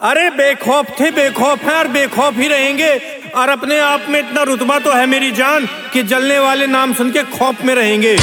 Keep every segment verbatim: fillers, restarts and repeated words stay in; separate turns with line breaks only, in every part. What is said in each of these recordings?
अरे बेखौफ थे, बेखौफ हैं और बेखौफ ही रहेंगे। और अपने आप में इतना रुतबा तो है मेरी जान कि जलने वाले नाम सुन के खौफ में रहेंगे।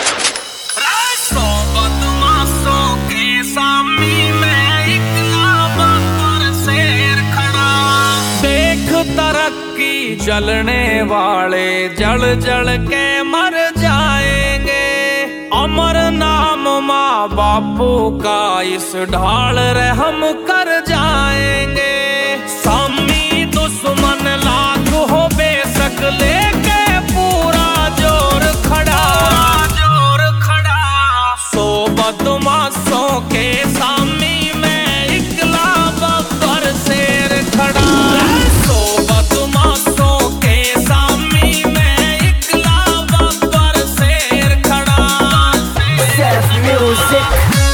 देख तरक्की जलने वाले जल जल के मर जाएंगे। अमर नाम माँ बापू का इस ढाल रहम कर जाएंगे। सामी दुश्मन लाख हो बेशक लेके पूरा जोर खड़ा जोर खड़ा। सो बदमाशों के सामी में इकला बब्बर शेर खड़ा। सो बदमाशों के सामी में इकला बब्बर शेर खड़ा।
Self music.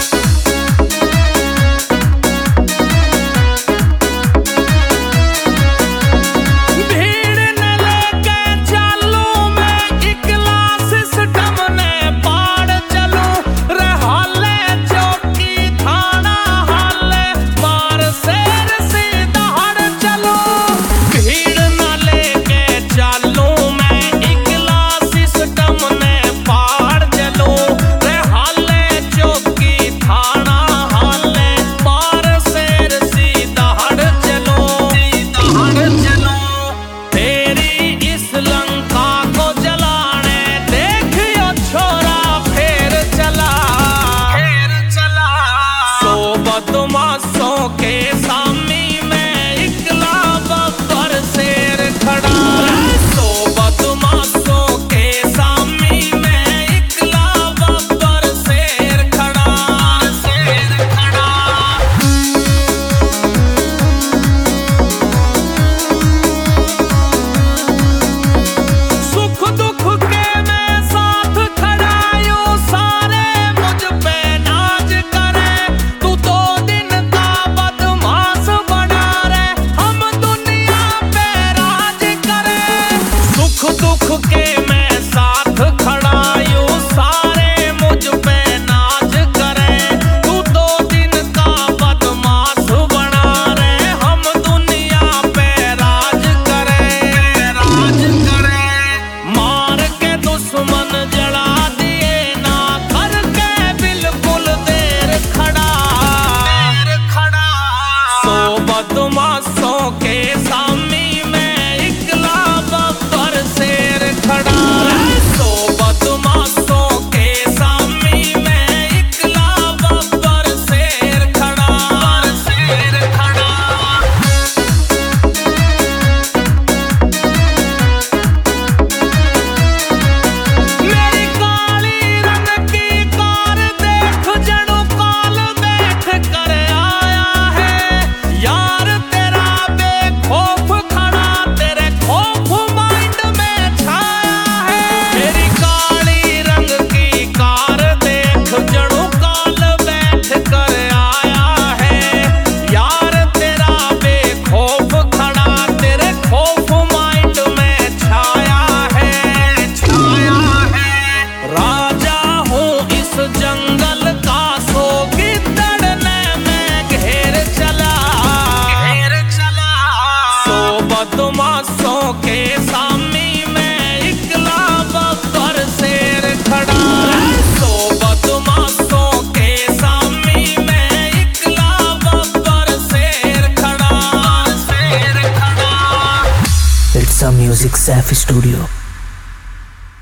बदमाशों के सामी में इकला बब्बर शेर खड़ा। सो बदमाशों के सामी में इकला बब्बर शेर खड़ा शेर खड़ा। सुख दुख के मैं साथ खड़ा यूं सारे मुझ पे नाज करे। तू तो दुख के मैं साथ खड़ा यूं सारे मुझ पे नाज करे। तू दो दिन का बदमाश बना रे हम दुनिया पे राज करे राज करे। मार के दुश्मन जला दिए ना करके बिल्कुल देर खड़ा देर खड़ा। सो बदमाशों के सामी में इकला बब्बर शेर खड़ा। सो बदमाशों के सामी में इकला बब्बर शेर खड़ा शेर खड़ा। मेरी काली रंग की कार देख जणु काल बैठ कर आया है। यार तेरा बेखौफ खड़ा तेरे खौफ माइंड में छाया है। मेरी काली रंग की कार देख जणु काल बैठ कर आया है। यार तेरा बेखौफ खड़ा तेरे खौफ माइंड में छाया है छाया है। राजा हूँ इस जंगल का सो गिद्दड़ ने मैं घेर चला घेर चला। सो बदमाशों के सामी में इकला बब्बर शेर खड़ा। सो बदमाशों के सामी में इकला बब्बर शेर खड़ा शेर खड़ा।
It's a music Safi Studio.